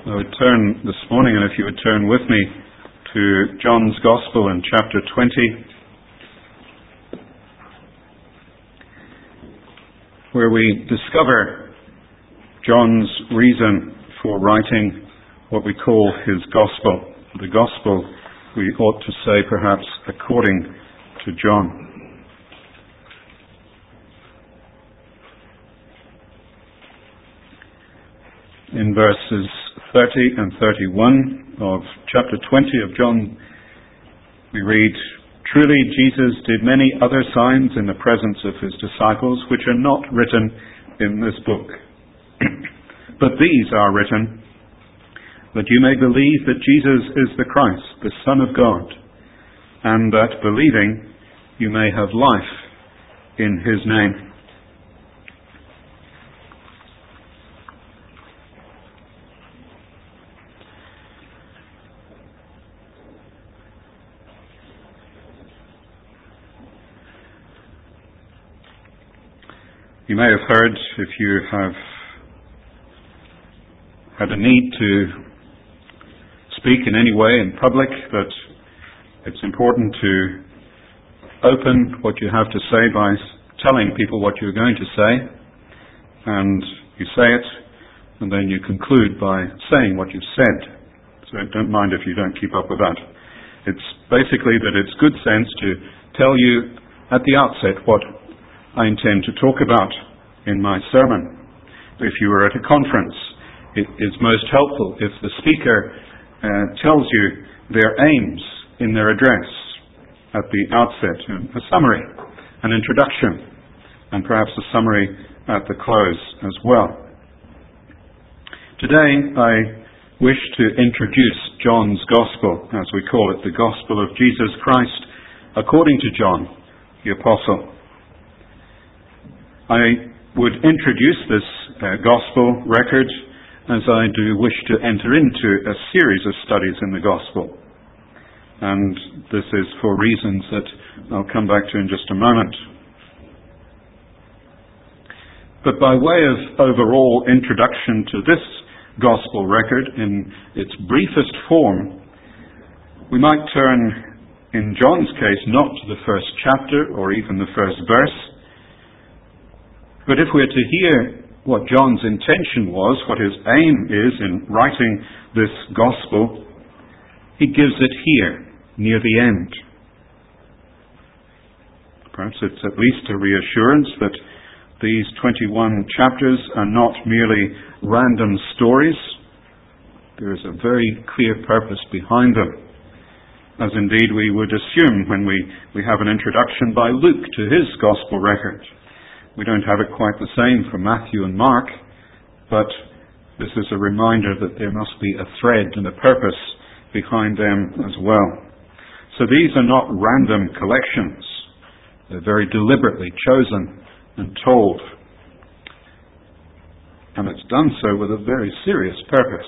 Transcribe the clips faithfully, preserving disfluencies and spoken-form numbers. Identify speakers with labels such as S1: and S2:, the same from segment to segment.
S1: I would turn this morning, and if you would turn with me to John's Gospel in chapter twenty, where we discover John's reason for writing what we call his Gospel. The Gospel, we ought to say perhaps, according to John. In verses thirty and thirty-one of chapter twenty of John, we read, "Truly Jesus did many other signs in the presence of his disciples, which are not written in this book. But these are written, that you may believe that Jesus is the Christ, the Son of God, and that believing you may have life in his name." You may have heard, if you have had a need to speak in any way in public, that it's important to open what you have to say by telling people what you're going to say, and you say it, and then you conclude by saying what you've said. So don't mind if you don't keep up with that. It's basically that it's good sense to tell you at the outset what I intend to talk about in my sermon. If you are at a conference, it is most helpful if the speaker uh, tells you their aims in their address at the outset, a summary, an introduction, and perhaps a summary at the close as well. Today I wish to introduce John's Gospel, as we call it, the Gospel of Jesus Christ according to John the Apostle. I would introduce this uh, Gospel record as I do wish to enter into a series of studies in the Gospel. And this is for reasons that I'll come back to in just a moment. But by way of overall introduction to this Gospel record in its briefest form, we might turn, in John's case, not to the first chapter or even the first verse. But if we're to hear what John's intention was, what his aim is in writing this gospel, he gives it here, near the end. Perhaps it's at least a reassurance that these twenty-one chapters are not merely random stories. There is a very clear purpose behind them, as indeed we would assume when we, we have an introduction by Luke to his gospel record. We don't have it quite the same for Matthew and Mark, but this is a reminder that there must be a thread and a purpose behind them as well. So these are not random collections. They're very deliberately chosen and told. And it's done so with a very serious purpose.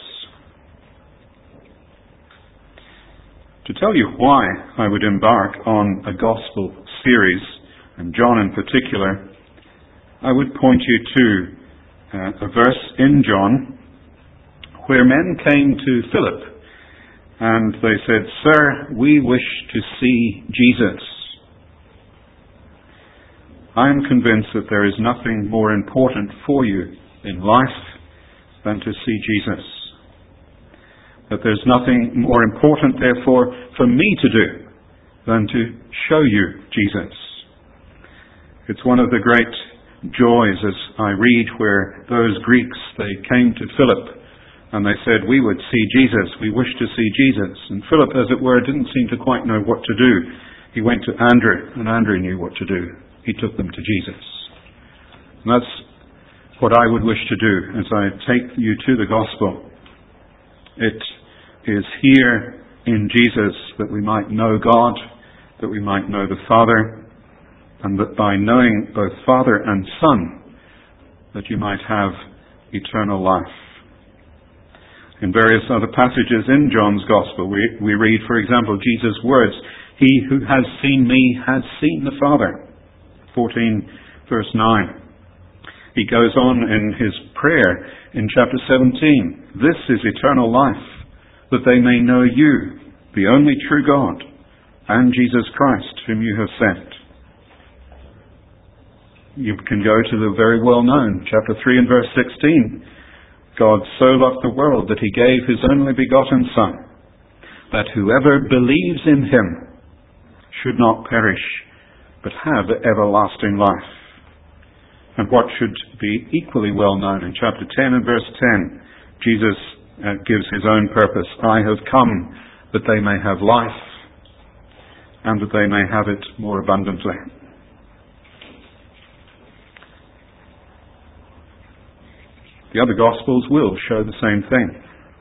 S1: To tell you why I would embark on a gospel series, and John in particular, I would point you to uh, a verse in John where men came to Philip and they said, "Sir, we wish to see Jesus." I am convinced that there is nothing more important for you in life than to see Jesus. That there's nothing more important, therefore, for me to do than to show you Jesus. It's one of the great joys as I read where those Greeks, they came to Philip and they said, "We would see Jesus, we wish to see Jesus." And Philip, as it were, didn't seem to quite know what to do. He went to Andrew, and Andrew knew what to do. He took them to Jesus. And that's what I would wish to do as I take you to the gospel. It is here in Jesus that we might know God, that we might know the Father, and that by knowing both Father and Son, that you might have eternal life. In various other passages in John's Gospel, we, we read, for example, Jesus' words, "He who has seen me has seen the Father." fourteen, verse nine. He goes on in his prayer in chapter seventeen. This is eternal life, that they may know you, the only true God, and Jesus Christ, whom you have sent. You can go to the very well-known chapter three and verse sixteen. God so loved the world that he gave his only begotten Son, that whoever believes in him should not perish, but have everlasting life. And what should be equally well known in chapter ten and verse ten, Jesus uh, gives his own purpose. I have come that they may have life, and that they may have it more abundantly. The other Gospels will show the same thing.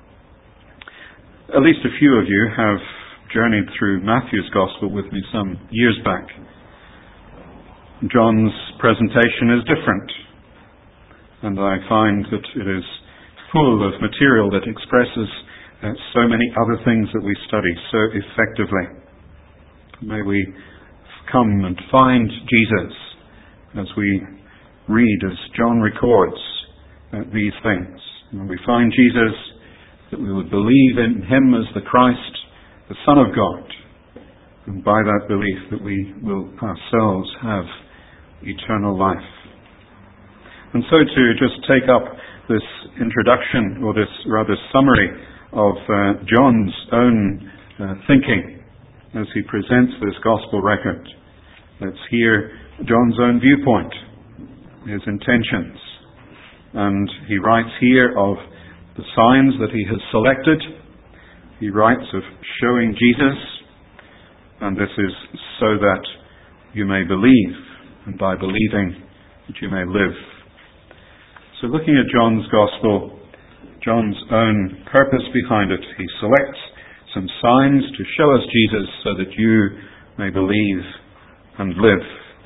S1: At least a few of you have journeyed through Matthew's Gospel with me some years back. John's presentation is different, and I find that it is full of material that expresses uh, so many other things that we study so effectively. May we come and find Jesus as we read, as John records uh, these things. When we find Jesus, that we would believe in him as the Christ, the Son of God, and by that belief that we will ourselves have eternal life. And so to just take up this introduction, or this rather summary of uh, John's own uh, thinking as he presents this gospel record. Let's hear John's own viewpoint, his intentions. And he writes here of the signs that he has selected. He writes of showing Jesus, and this is so that you may believe, and by believing that you may live. So looking at John's Gospel, John's own purpose behind it, he selects some signs to show us Jesus so that you may believe and live.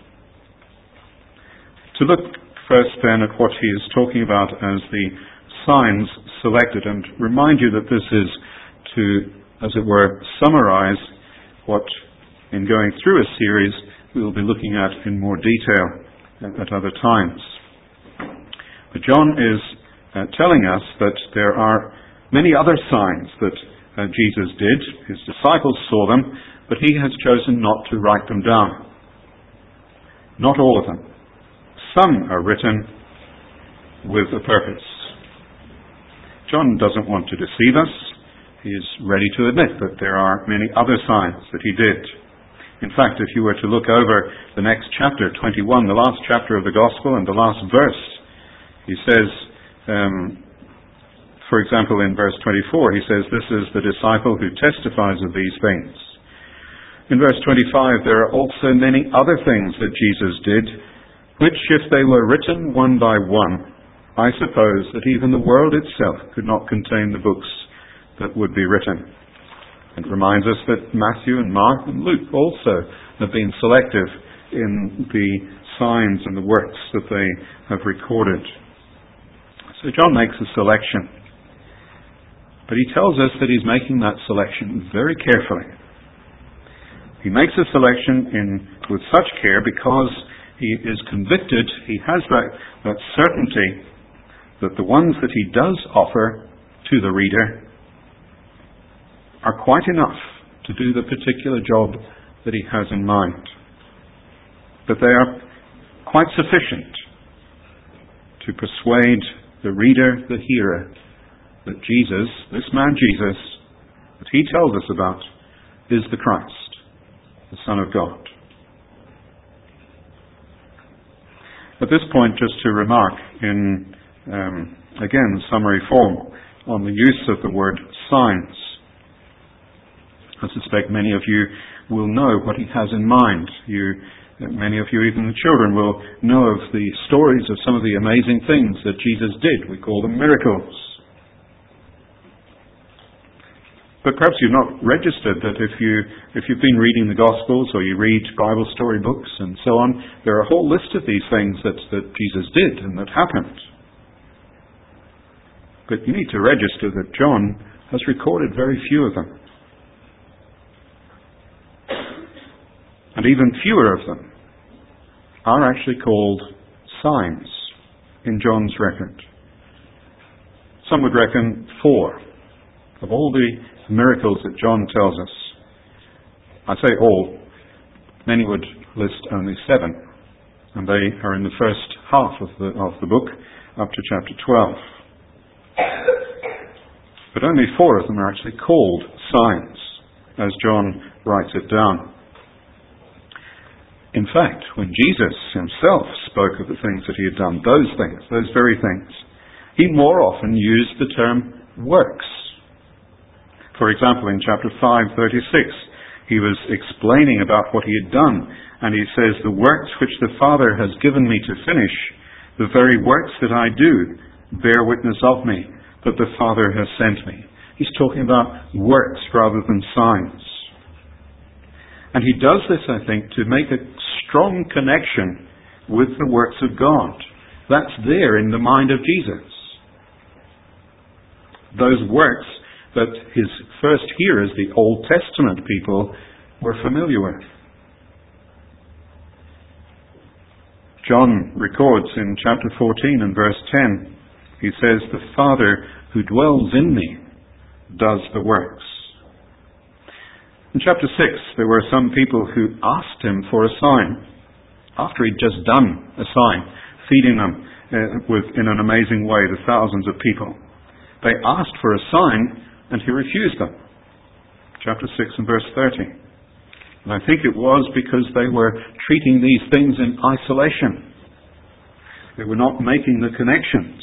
S1: To look first then at what he is talking about as the signs selected, and remind you that this is to, as it were, summarize what, in going through a series, we will be looking at in more detail at other times. But John is uh, telling us that there are many other signs that uh, Jesus did. His disciples saw them, but he has chosen not to write them down. Not all of them. Some are written with a purpose. John doesn't want to deceive us. He is ready to admit that there are many other signs that he did. In fact, if you were to look over the next chapter, twenty-one, the last chapter of the Gospel and the last verse, he says, um, for example, in verse twenty-four, he says, "This is the disciple who testifies of these things." In verse twenty-five, there are also many other things that Jesus did, which, if they were written one by one, I suppose that even the world itself could not contain the books that would be written. It reminds us that Matthew and Mark and Luke also have been selective in the signs and the works that they have recorded. So John makes a selection. But he tells us that he's making that selection very carefully. He makes a selection in with such care because he is convicted, he has that, that certainty that the ones that he does offer to the reader are quite enough to do the particular job that he has in mind. That they are quite sufficient to persuade the reader, the hearer, that Jesus, this man Jesus, that he tells us about, is the Christ, the Son of God. At this point, just to remark in, um, again, summary form on the use of the word signs. I suspect many of you will know what he has in mind. You, many of you, even the children, will know of the stories of some of the amazing things that Jesus did. We call them miracles. But perhaps you've not registered that if, you, if you've been reading the Gospels or you read Bible story books and so on, there are a whole list of these things that, that Jesus did and that happened. But you need to register that John has recorded very few of them. And even fewer of them are actually called signs in John's record. Some would reckon four. Of all the miracles that John tells us, I say all, many would list only seven, and they are in the first half of the, of the book, up to chapter twelve. But only four of them are actually called signs, as John writes it down. In fact, when Jesus himself spoke of the things that he had done, those things, those very things, he more often used the term works. For example, in chapter five, thirty-six, he was explaining about what he had done, and he says, "The works which the Father has given me to finish, the very works that I do, bear witness of me, that the Father has sent me." He's talking about works rather than signs. And he does this, I think, to make a strong connection with the works of God. That's there in the mind of Jesus. Those works that his first hearers, the Old Testament people, were familiar with. John records in chapter fourteen and verse ten, he says, "The Father who dwells in me does the works." In chapter six, there were some people who asked him for a sign, after he'd just done a sign, feeding them uh, with, in an amazing way, the thousands of people. They asked for a sign, and he refused them. Chapter six and verse thirty. And I think it was because they were treating these things in isolation. They were not making the connections.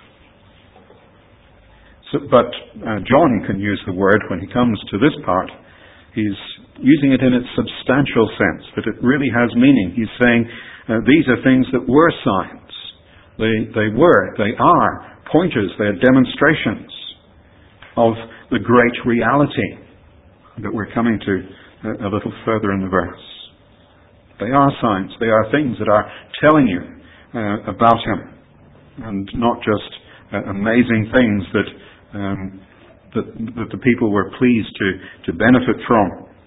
S1: So, but uh, John can use the word when he comes to this part. He's using it in its substantial sense, that it really has meaning. He's saying uh, these are things that were signs. They, they were, they are pointers, they are demonstrations of the great reality that we're coming to a, a little further in the verse. They are signs, they are things that are telling you uh, about him, and not just uh, amazing things that um, That, that the people were pleased to, to benefit from.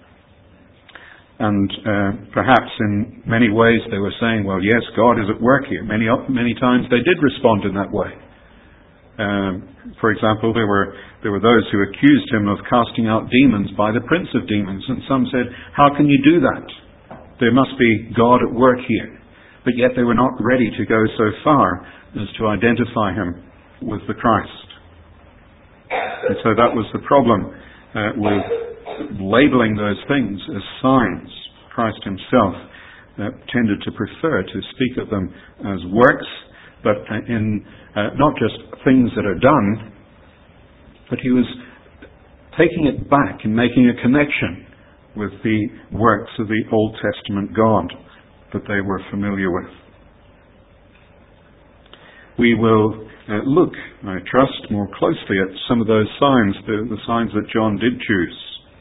S1: And uh, perhaps in many ways they were saying, well, yes, God is at work here. Many many times they did respond in that way. Um, for example, there were there were those who accused him of casting out demons by the prince of demons. And some said, how can you do that? There must be God at work here. But yet they were not ready to go so far as to identify him with the Christ. And so that was the problem uh, with labeling those things as signs. Christ himself uh, tended to prefer to speak of them as works, but in uh, not just things that are done, but he was taking it back and making a connection with the works of the Old Testament God that they were familiar with. We will uh, look, I trust, more closely at some of those signs, the, the signs that John did choose.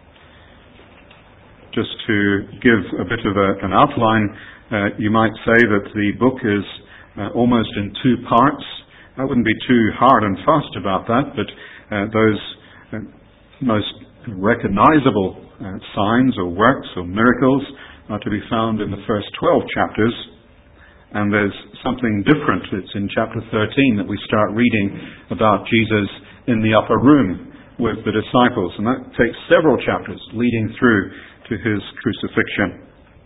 S1: Just to give a bit of a, an outline, uh, you might say that the book is uh, almost in two parts. I wouldn't be too hard and fast about that, but uh, those uh, most recognizable uh, signs or works or miracles are to be found in the first twelve chapters. And there's something different. It's in chapter thirteen that we start reading about Jesus in the upper room with the disciples. And that takes several chapters leading through to his crucifixion.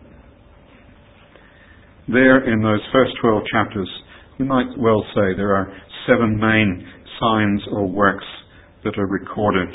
S1: There in those first twelve chapters, we might well say there are seven main signs or works that are recorded.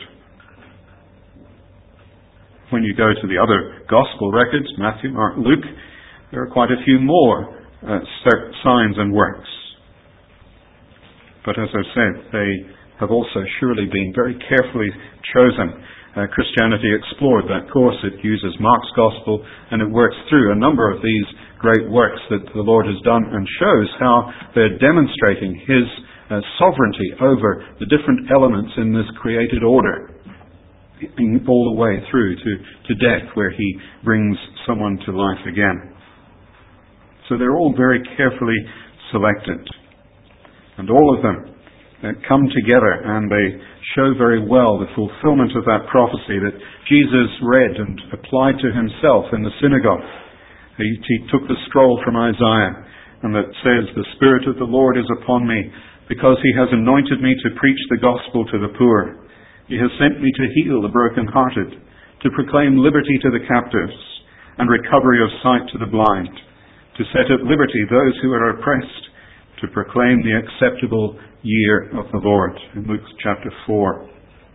S1: When you go to the other gospel records, Matthew, Mark, Luke, there are quite a few more Uh, signs and works. But as I've said, they have also surely been very carefully chosen. Uh, Christianity Explored, that course, it uses Mark's Gospel, and it works through a number of these great works that the Lord has done and shows how they're demonstrating his uh, sovereignty over the different elements in this created order, all the way through to, to death, where he brings someone to life again. So they're all very carefully selected. And all of them uh, come together and they show very well the fulfillment of that prophecy that Jesus read and applied to himself in the synagogue. He, he took the scroll from Isaiah and that says, "The Spirit of the Lord is upon me because he has anointed me to preach the gospel to the poor. He has sent me to heal the brokenhearted, to proclaim liberty to the captives, and recovery of sight to the blind, to set at liberty those who are oppressed, to proclaim the acceptable year of the Lord. In Luke chapter four.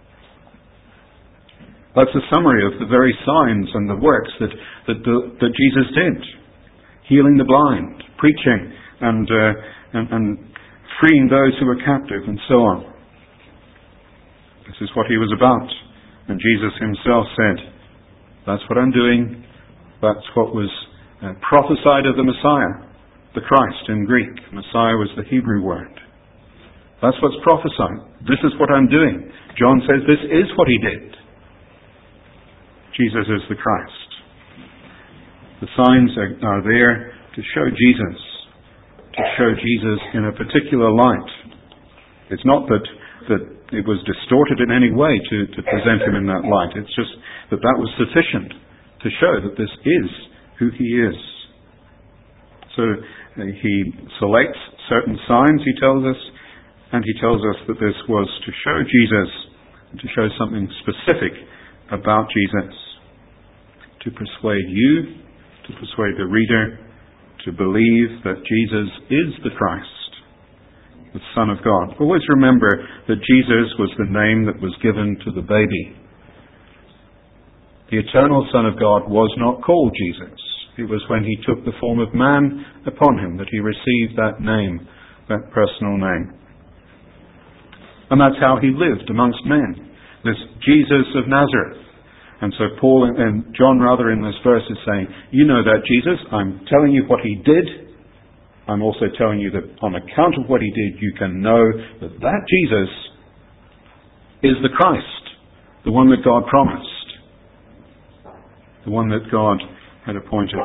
S1: That's a summary of the very signs and the works that, that, that Jesus did. Healing the blind, preaching, and, uh, and, and freeing those who were captive, and so on. This is what he was about. And Jesus himself said, that's what I'm doing. That's what was uh, prophesied of the Messiah, the Christ in Greek. Messiah was the Hebrew word. That's what's prophesied. This is what I'm doing. John says this is what he did. Jesus is the Christ. The signs are, are there to show Jesus, to show Jesus in a particular light. It's not that, that it was distorted in any way to, to present him in that light. It's just that that was sufficient to show that this is who he is. So uh, he selects certain signs, he tells us, and he tells us that this was to show Jesus, to show something specific about Jesus, to persuade you, to persuade the reader, to believe that Jesus is the Christ, the Son of God. Always remember that Jesus was the name that was given to the baby. The eternal Son of God was not called Jesus. It was when he took the form of man upon him that he received that name, that personal name. And that's how he lived amongst men, this Jesus of Nazareth. And so Paul and John rather in this verse is saying, you know that Jesus, I'm telling you what he did. I'm also telling you that on account of what he did, you can know that that Jesus is the Christ, the one that God promised, the one that God had appointed.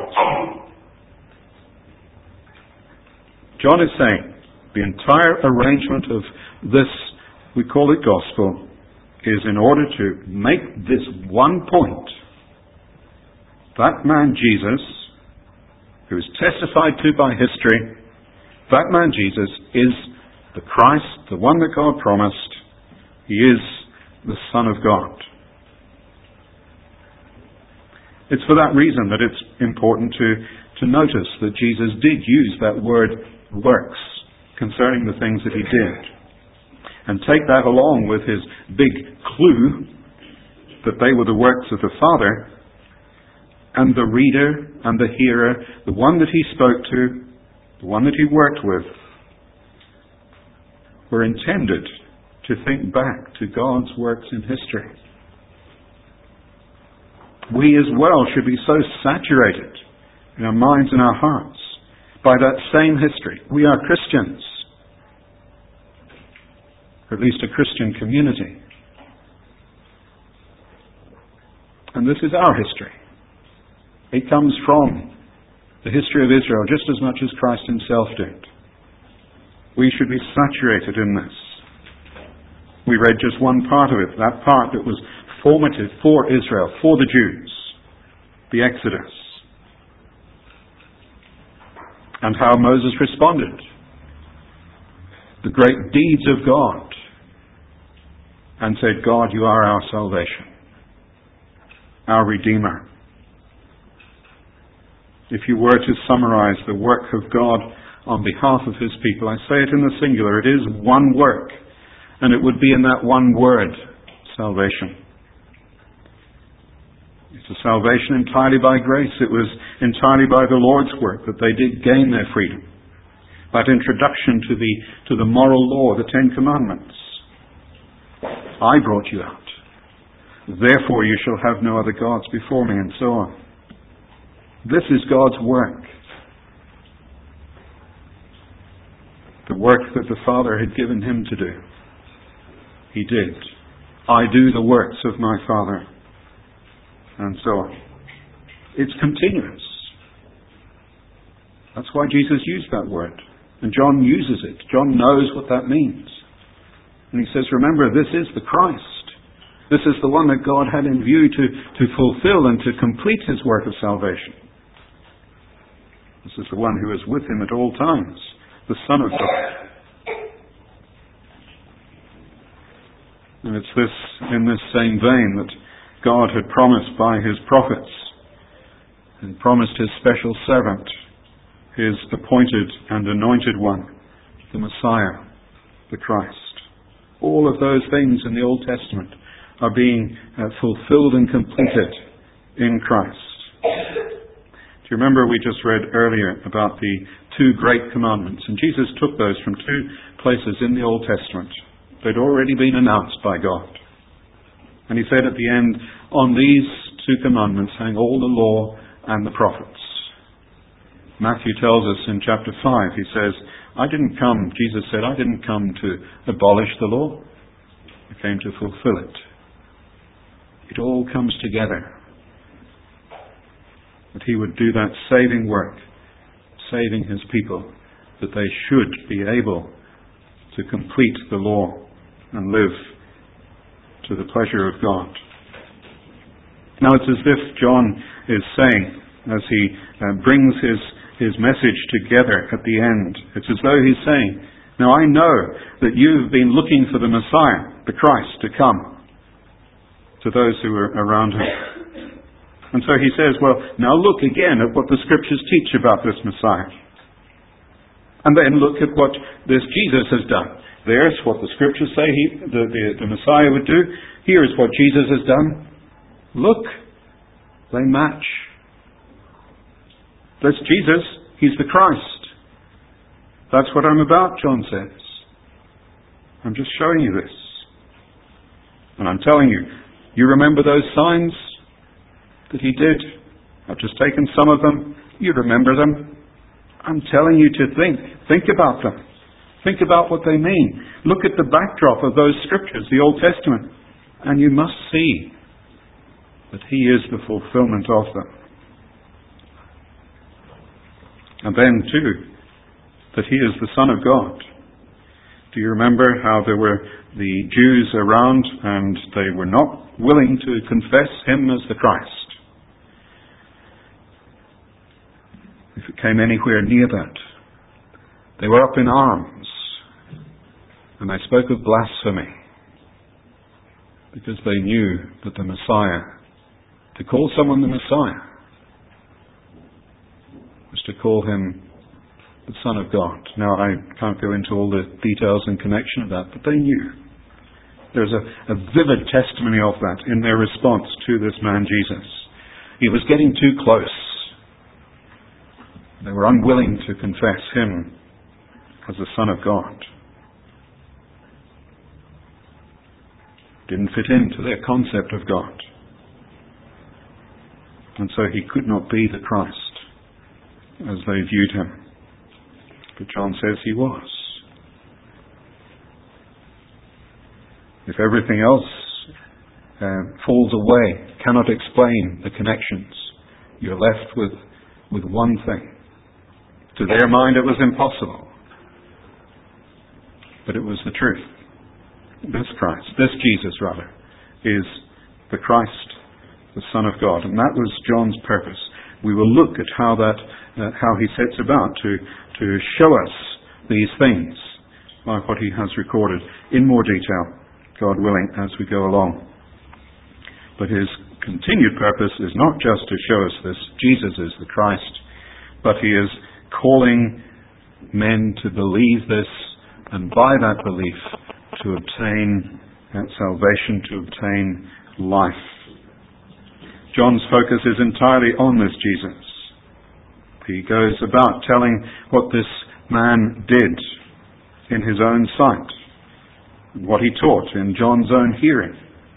S1: John is saying the entire arrangement of this, we call it gospel, is in order to make this one point. That man Jesus, who is testified to by history, that man Jesus is the Christ, the one that God promised. He is the Son of God. It's for that reason that it's important to, to notice that Jesus did use that word works concerning the things that he did. And take that along with his big clue that they were the works of the Father, and the reader and the hearer, the one that he spoke to, the one that he worked with, were intended to think back to God's works in history. We as well should be so saturated in our minds and our hearts by that same history. We are Christians. Or at least a Christian community. And this is our history. It comes from the history of Israel just as much as Christ himself did. We should be saturated in this. We read just one part of it, that part that was formative for Israel, for the Jews, the Exodus, and how Moses responded. The great deeds of God, and said, God, you are our salvation, our Redeemer. If you were to summarize the work of God on behalf of his people, I say it in the singular, it is one work, and it would be in that one word, salvation. It's a salvation entirely by grace. It was entirely by the Lord's work that they did gain their freedom. That introduction to the, to the moral law, the Ten Commandments. I brought you out. Therefore you shall have no other gods before me, and so on. This is God's work. The work that the Father had given him to do. He did. I do the works of my Father. And so on. It's continuous. That's why Jesus used that word. And John uses it. John knows what that means. And he says, remember, this is the Christ. This is the one that God had in view to, to fulfill and to complete his work of salvation. This is the one who is with him at all times, the Son of God. And it's this, in this same vein, that God had promised by his prophets, and promised his special servant, his appointed and anointed one, the Messiah, the Christ. All of those things in the Old Testament are being uh, fulfilled and completed in Christ. Do you remember we just read earlier about the two great commandments? And Jesus took those from two places in the Old Testament. They'd already been announced by God. And he said at the end, on these two commandments hang all the law and the prophets. Matthew tells us in chapter five, he says, I didn't come, Jesus said, I didn't come to abolish the law. I came to fulfill it. It all comes together. That he would do that saving work, saving his people, that they should be able to complete the law and live to the pleasure of God. Now it's as if John is saying, as he uh, brings his, his message together at the end, it's as though he's saying, now I know that you've been looking for the Messiah, the Christ, to come to those who are around him. And so he says, well, now look again at what the Scriptures teach about this Messiah. And then look at what this Jesus has done. There's what the Scriptures say he, the, the, the Messiah would do. Here's what Jesus has done. Look, they match. That's Jesus. He's the Christ. That's what I'm about, John says. I'm just showing you this. And I'm telling you, you remember those signs that he did? I've just taken some of them. You remember them. I'm telling you to think. Think about them. Think about what they mean. Look at the backdrop of those scriptures, the Old Testament, and you must see that he is the fulfillment of them. And then, too, that he is the Son of God. Do you remember how there were the Jews around and they were not willing to confess him as the Christ? If it came anywhere near that, they were up in arms and they spoke of blasphemy because they knew that the Messiah, to call someone the Messiah, was to call him the Son of God. Now, I can't go into all the details in connection of that, but they knew. There's a, a vivid testimony of that in their response to this man Jesus. He was getting too close. They were unwilling to confess him as the Son of God. Didn't fit into their concept of God. And so he could not be the Christ as they viewed him. But John says he was. If everything else uh, falls away, cannot explain the connections, you're left with, with one thing. To their mind it was impossible. But it was the truth. This Christ, this Jesus rather, is the Christ, the Son of God. And that was John's purpose. We will look at how that, uh, how he sets about to, to show us these things, like what he has recorded, in more detail, God willing, as we go along. But his continued purpose is not just to show us this, Jesus is the Christ, but he is calling men to believe this, and by that belief to obtain that salvation, to obtain life. John's focus is entirely on this Jesus. He goes about telling what this man did in his own sight, and what he taught in John's own hearing.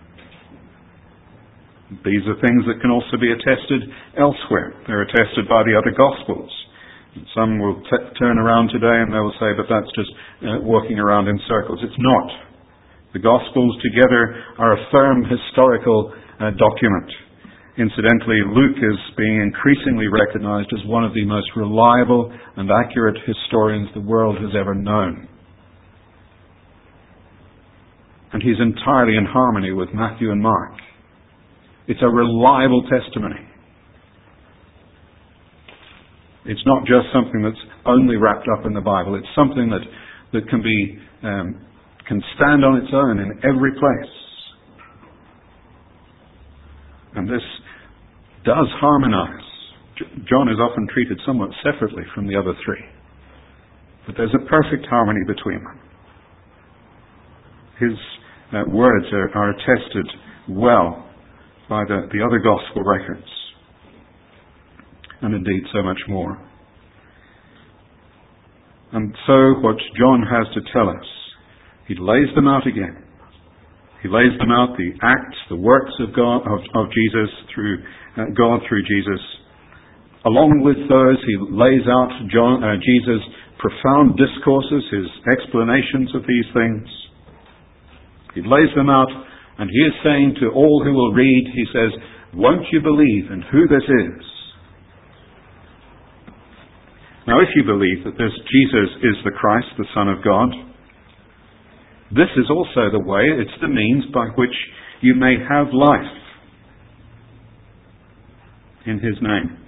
S1: These are things that can also be attested elsewhere. They're attested by the other Gospels. Some will t- turn around today and they will say, but that's just uh, walking around in circles. It's not. The Gospels together are a firm historical uh, document. Incidentally, Luke is being increasingly recognized as one of the most reliable and accurate historians the world has ever known. And he's entirely in harmony with Matthew and Mark. It's a reliable testimony. It's not just something that's only wrapped up in the Bible. It's something that, that can be um, can stand on its own in every place. And this does harmonize. John is often treated somewhat separately from the other three. But there's a perfect harmony between them. His uh, words are, are attested well by the, the other gospel records. And indeed so much more. And so what John has to tell us, he lays them out again. He lays them out, the acts, the works of God, of, of Jesus through uh, God through Jesus. Along with those, he lays out John, uh, Jesus' profound discourses, his explanations of these things. He lays them out, and he is saying to all who will read, he says, won't you believe in who this is? Now, if you believe that this Jesus is the Christ, the Son of God, this is also the way, it's the means by which you may have life in his name.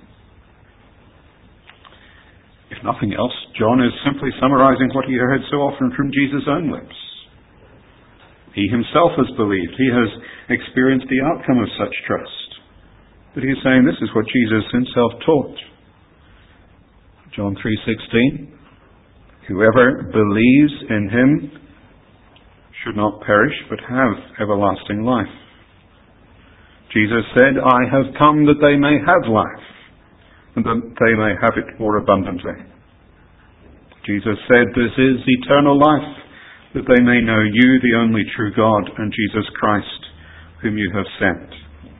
S1: If nothing else, John is simply summarizing what he heard so often from Jesus' own lips. He himself has believed. He has experienced the outcome of such trust. But he is saying this is what Jesus himself taught. John three sixteen, whoever believes in him should not perish, but have everlasting life. Jesus said, I have come that they may have life, and that they may have it more abundantly. Jesus said, this is eternal life, that they may know you, the only true God, and Jesus Christ, whom you have sent.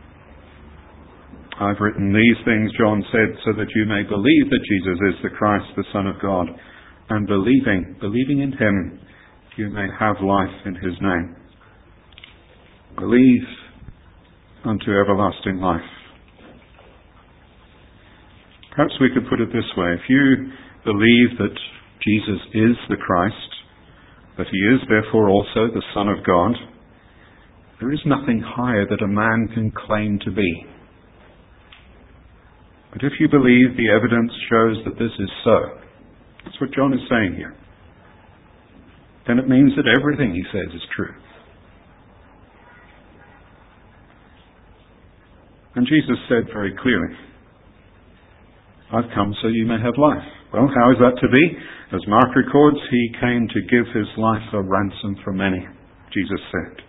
S1: I've written these things, John said, so that you may believe that Jesus is the Christ, the Son of God, and believing, believing in him, you may have life in his name. Believe unto everlasting life. Perhaps we could put it this way. If you believe that Jesus is the Christ, that he is therefore also the Son of God, there is nothing higher that a man can claim to be. But if you believe the evidence shows that this is so, that's what John is saying here, then it means that everything he says is true. And Jesus said very clearly, I've come so you may have life. Well, how is that to be? As Mark records, he came to give his life a ransom for many, Jesus said.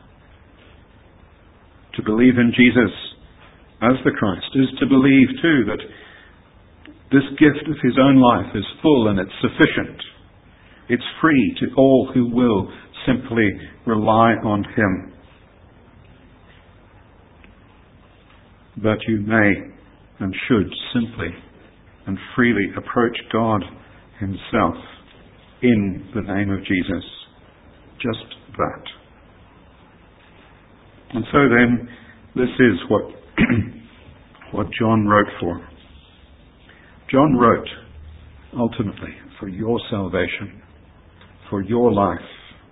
S1: To believe in Jesus as the Christ is to believe too that this gift of his own life is full and it's sufficient. It's free to all who will simply rely on him. That you may and should simply and freely approach God himself in the name of Jesus. Just that. And so then, this is what what John wrote for. John wrote, ultimately, for your salvation, for your life.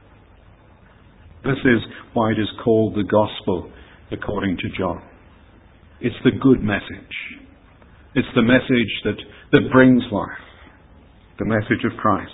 S1: This is why it is called the Gospel according to John. It's the good message. It's the message that, that brings life. The message of Christ.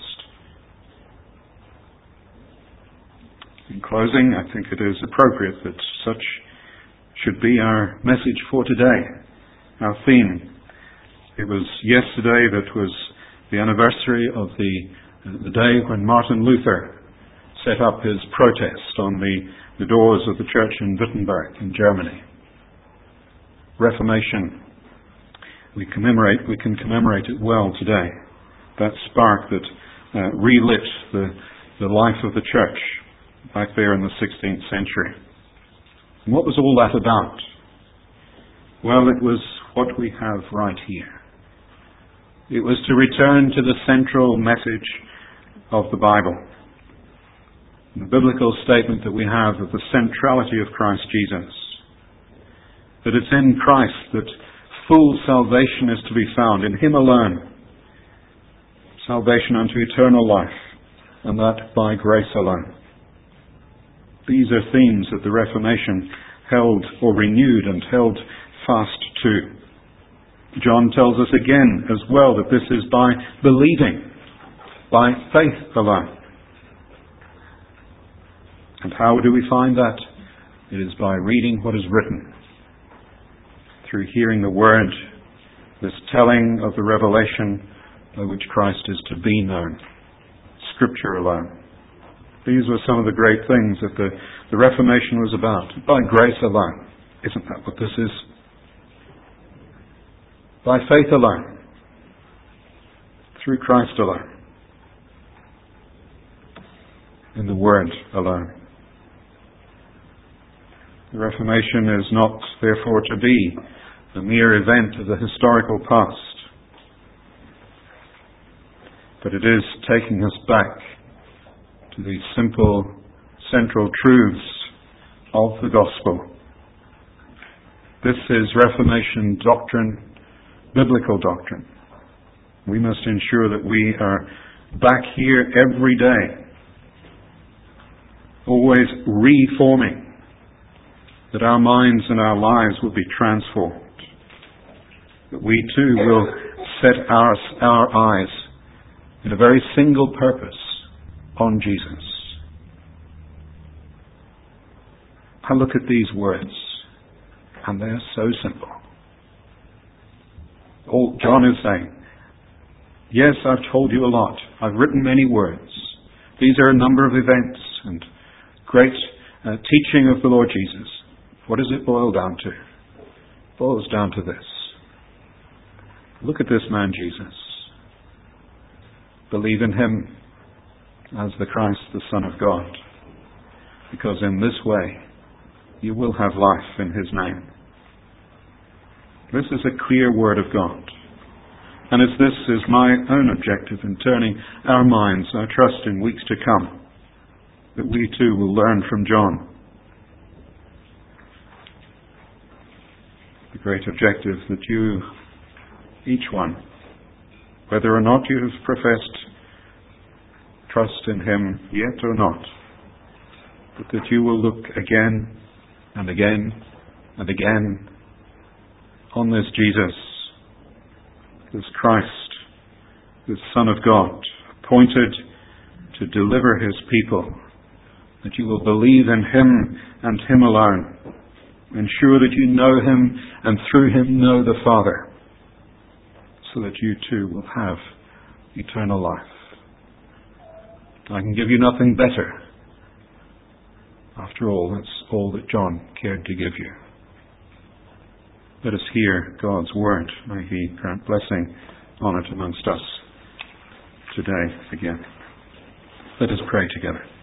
S1: In closing, I think it is appropriate that such should be our message for today. Our theme. It was yesterday that was the anniversary of the, the day when Martin Luther set up his protest on the, the doors of the church in Wittenberg in Germany. Reformation. We commemorate, we can commemorate it well today. That spark that uh, relit the, the life of the church back there in the sixteenth century. And what was all that about? Well, it was what we have right here. It was to return to the central message of the Bible. The biblical statement that we have of the centrality of Christ Jesus. That it's in Christ that full salvation is to be found, in him alone. Salvation unto eternal life, and that by grace alone. These are themes that the Reformation held or renewed and held fast to. John tells us again as well that this is by believing, by faith alone. And how do we find that? It is by reading what is written. through hearing the Word, this telling of the revelation by which Christ is to be known. Scripture alone. These were some of the great things that the, the Reformation was about. By grace alone. Isn't that what this is? By faith alone. Through Christ alone. In the Word alone. The Reformation is not, therefore, to be a mere event of the historical past, but it is taking us back to these simple, central truths of the gospel. This is Reformation doctrine, biblical doctrine. We must ensure that we are back here every day, always reforming, that our minds and our lives will be transformed, that we too will set our, our eyes in a very single purpose on Jesus. I look at these words, and they're so simple. All John is saying, yes, I've told you a lot. I've written many words. These are a number of events and great uh, teaching of the Lord Jesus. What does it boil down to? It boils down to this. Look at this man, Jesus. Believe in him as the Christ, the Son of God. Because in this way, you will have life in his name. This is a clear word of God. And as this is my own objective in turning our minds, I trust in weeks to come, that we too will learn from John. The great objective that you, each one, whether or not you have professed trust in him yet or not, but that you will look again and again and again on this Jesus, this Christ, this Son of God, appointed to deliver his people, that you will believe in him and him alone. Ensure that you know him and through him know the Father, so that you too will have eternal life. I can give you nothing better. After all, that's all that John cared to give you. Let us hear God's word. May he grant blessing on it amongst us today again. Let us pray together.